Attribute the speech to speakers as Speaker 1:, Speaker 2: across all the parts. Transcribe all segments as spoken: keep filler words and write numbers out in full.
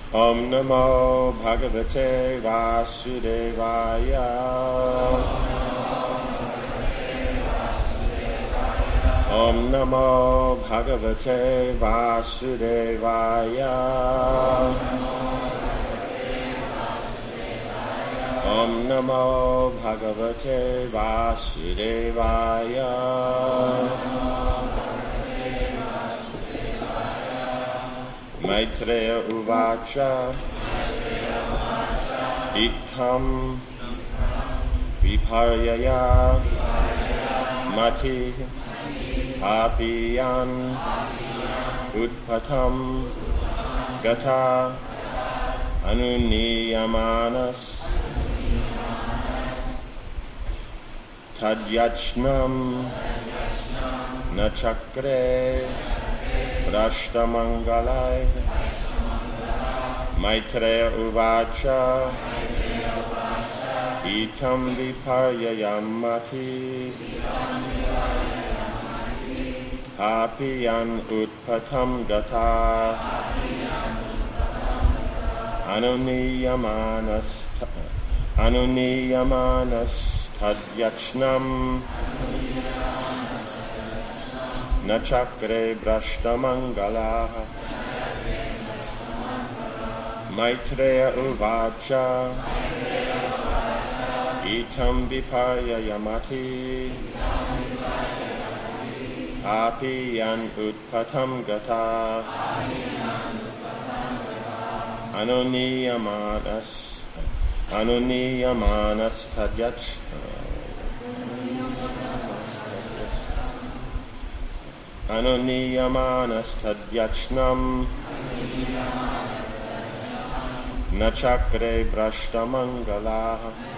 Speaker 1: Om Namo Bhagavate Vasudevaya. Om Namo Bhagavate Vasudevaya. Om Namo Bhagavate Vasudevaya. Maitreya Uvacha. Itam Viparyaya Mati Papiyan Utpatam Gata Anuniyamanas Tadyachnam Nachakre Rashtamangalai. Maitreya Uvacha. Itam Viparyayamati Papiyan Utpatam Gata Anuniyamanas Anuniyamanas Tadyachnam Nachakre Brashtamangala. Maitreya Uvacha. Itam Viparyayamati Papiyan Utpatam Gata Anuniyamanas Anuniyamanas Tadyach Anuniyamanas Tadyachnam Nachakre Brashtamangala.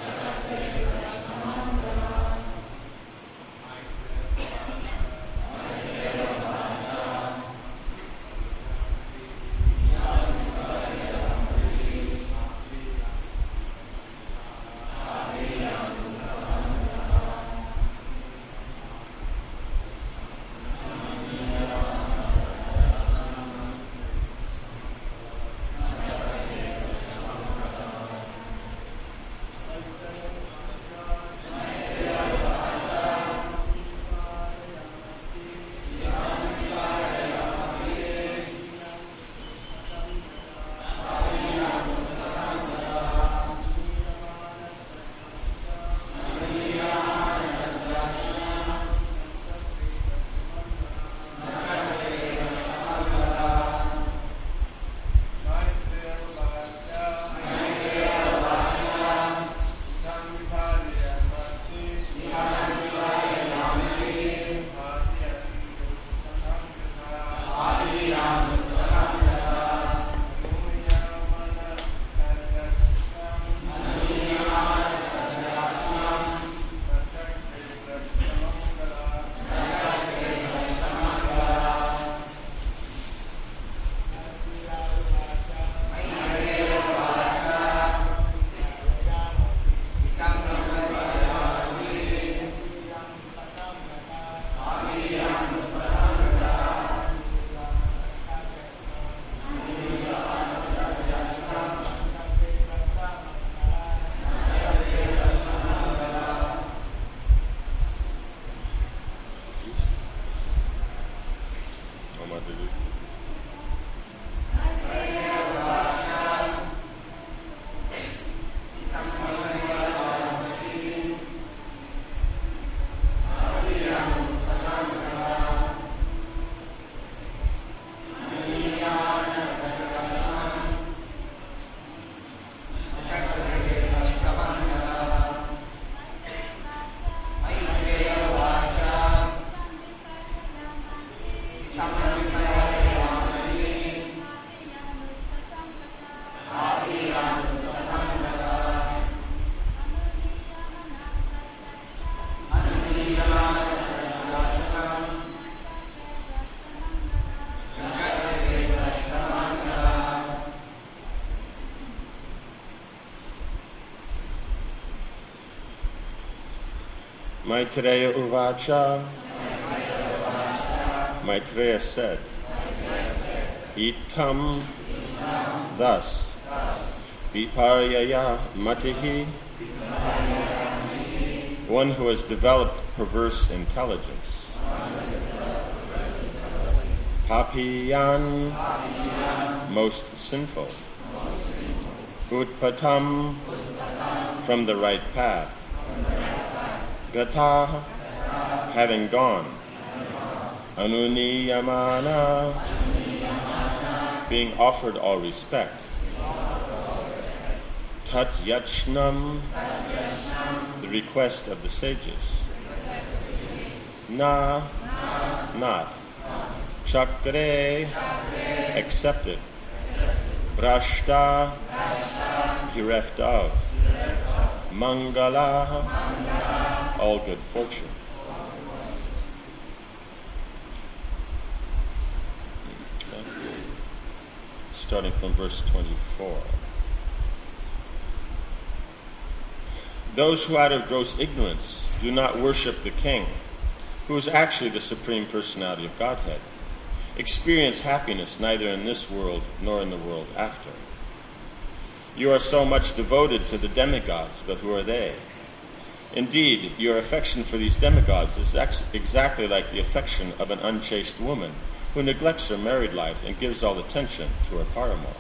Speaker 1: Maitreya Uvacha. Maitreya said, Itam Thus, Viparyaya Matihi, one who has developed perverse intelligence. Papiyan, most sinful. Utpatam, from the right path. Gata, having gone. Anuniyamana, being offered all respect. Tat yachnam, the request of the sages. Na, not. Chakre, accepted. Brashta, bereft of. Mangala, all good fortune. Starting from verse twenty-four. Those who out of gross ignorance do not worship the King, who is actually the Supreme Personality of Godhead, experience happiness neither in this world nor in the world after. You are so much devoted to the demigods, but who are they? Indeed, your affection for these demigods is ex- exactly like the affection of an unchaste woman who neglects her married life and gives all attention to her paramour.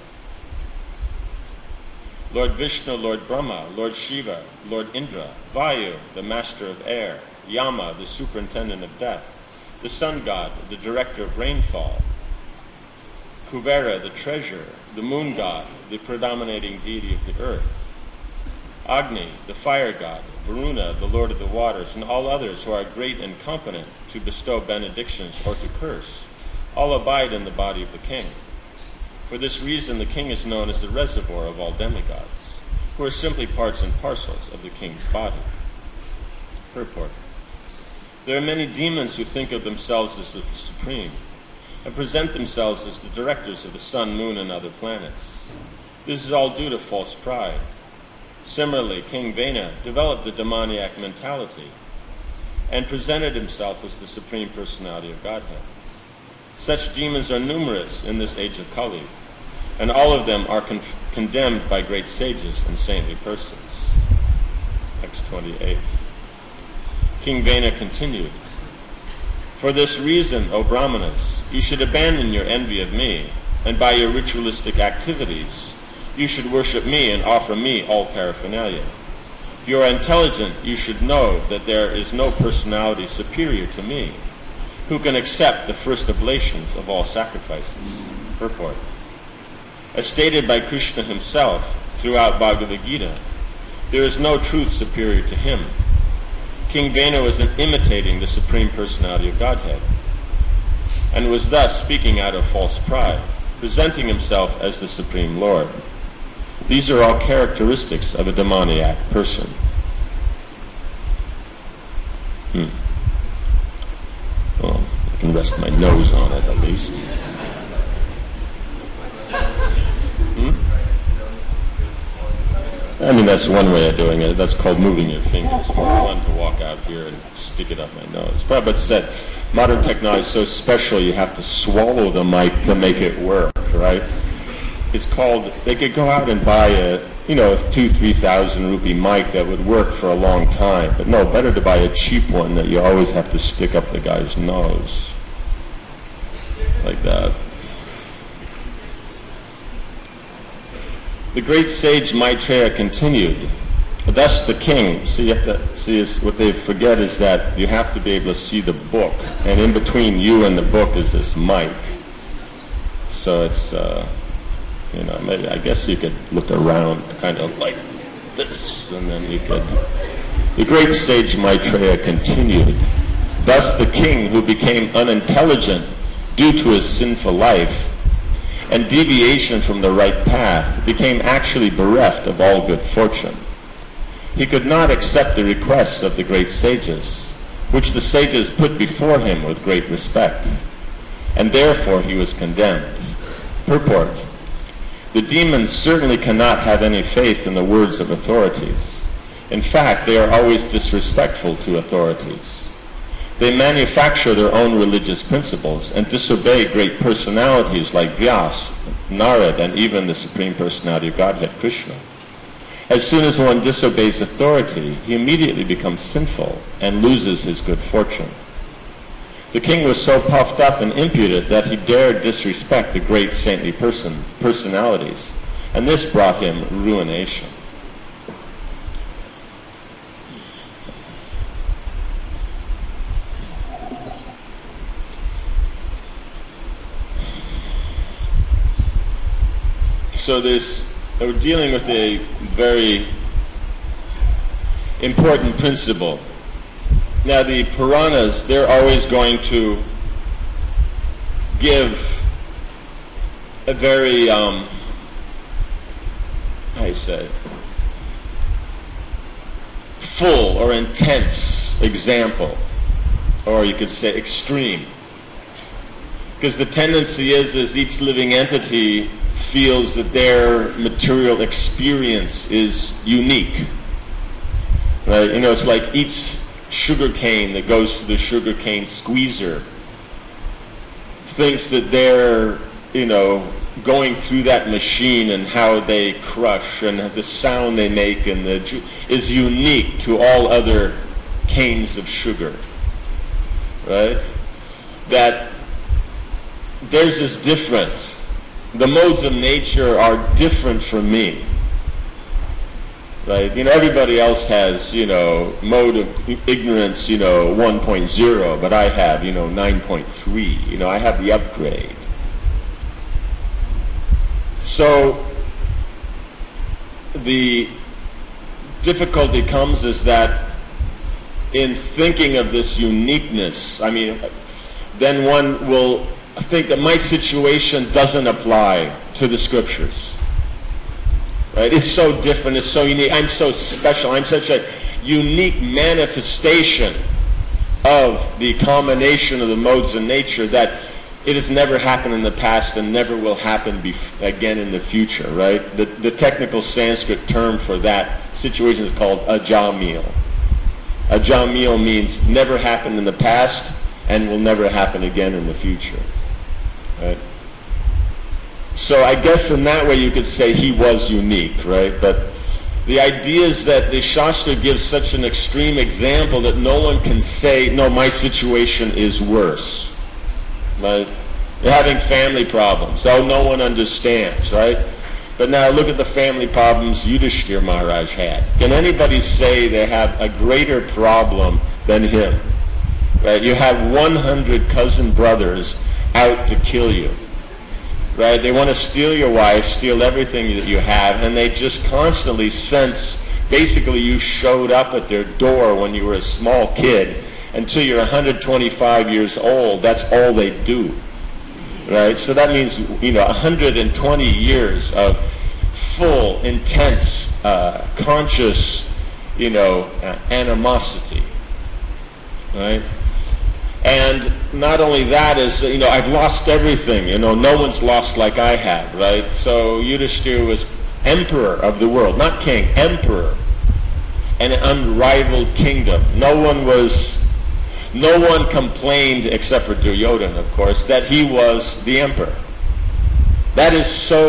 Speaker 1: Lord Vishnu, Lord Brahma, Lord Shiva, Lord Indra, Vayu, the master of air, Yama, the superintendent of death, the sun god, the director of rainfall, Kubera, the treasurer, the moon god, the predominating deity of the earth, Agni, the fire god, Varuna, the lord of the waters, and all others who are great and competent to bestow benedictions or to curse, all abide in the body of the king. For this reason, the king is known as the reservoir of all demigods, who are simply parts and parcels of the king's body. Purport. There are many demons who think of themselves as the supreme, and present themselves as the directors of the sun, moon, and other planets. This is all due to false pride. Similarly, King Vena developed the demoniac mentality and presented himself as the Supreme Personality of Godhead. Such demons are numerous in this age of Kali, and all of them are con- condemned by great sages and saintly persons. Text twenty-eight. King Vena continued, For this reason, O Brahmanas, you should abandon your envy of me, and by your ritualistic activities, you should worship me and offer me all paraphernalia. If you are intelligent, you should know that there is no personality superior to me, who can accept the first oblations of all sacrifices. Purport. As stated by Krishna himself throughout Bhagavad Gita, there is no truth superior to him. King Vena was imitating the Supreme Personality of Godhead, and was thus speaking out of false pride, presenting himself as the Supreme Lord. These are all characteristics of a demoniac person. Hmm. Well, I can rest my nose on it at least. Hmm? I mean, that's one way of doing it. That's called moving your fingers. It's more fun to walk out here and stick it up my nose. Prabhupada said, modern technology is so special you have to swallow the mic to make it work, right? It's called, they could go out and buy a, you know, a two, three thousand rupee mic that would work for a long time. But no, better to buy a cheap one that you always have to stick up the guy's nose. Like that. The great sage Maitreya continued, thus the king, see, you have to, see is, what they forget is that you have to be able to see the book, and in between you and the book is this mic. So it's, uh, you know, maybe, I guess you could look around kind of like this, and then you could... The great sage Maitreya continued, thus the king, who became unintelligent due to his sinful life and deviation from the right path, became actually bereft of all good fortune. He could not accept the requests of the great sages, which the sages put before him with great respect, and therefore he was condemned. Purport. The demons certainly cannot have any faith in the words of authorities. In fact, they are always disrespectful to authorities. They manufacture their own religious principles and disobey great personalities like Vyas, Narad, and even the Supreme Personality of Godhead, Krishna. As soon as one disobeys authority, he immediately becomes sinful and loses his good fortune. The king was so puffed up and impudent that he dared disrespect the great saintly persons, personalities, and this brought him ruination. So this, we're dealing with a very important principle. Now the Puranas, they're always going to give a very, um, how do you say, full or intense example, or you could say extreme. Because the tendency is, is each living entity feels that their material experience is unique. Right? You know, it's like each sugar cane that goes to the sugar cane squeezer thinks that they're, you know, going through that machine and how they crush and the sound they make and the ju- is unique to all other canes of sugar. Right? That theirs is different. The modes of nature are different from me. Right? You know, everybody else has, you know, mode of ignorance, you know, one point oh, but I have, you know, nine point three. You know, I have the upgrade. So the difficulty comes is that in thinking of this uniqueness, I mean, then one will think that my situation doesn't apply to the scriptures. Right? It's so different, it's so unique, I'm so special, I'm such a unique manifestation of the combination of the modes of nature that it has never happened in the past and never will happen bef- again in the future, right? The, the technical Sanskrit term for that situation is called ajamil. Ajamil means never happened in the past and will never happen again in the future. Right? So I guess in that way you could say he was unique, right? But the idea is that the Shastra gives such an extreme example that no one can say, no, my situation is worse. Right? You're having family problems. Oh, no one understands, right? But now look at the family problems Yudhishthira Maharaj had. Can anybody say they have a greater problem than him? Right? You have one hundred cousin brothers out to kill you. Right? They want to steal your wife, steal everything that you have, and they just constantly sense, basically you showed up at their door when you were a small kid. Until you're one hundred twenty-five years old, that's all they do. Right? So that means, you know, one hundred twenty years of full, intense, uh, conscious, you know, uh, animosity. Right? And not only that is, you know, I've lost everything. You know, no one's lost like I have, right? So Yudhishthira was emperor of the world, not king, emperor. An unrivaled kingdom. No one was, no one complained, except for Duryodhana, of course, that he was the emperor. That is so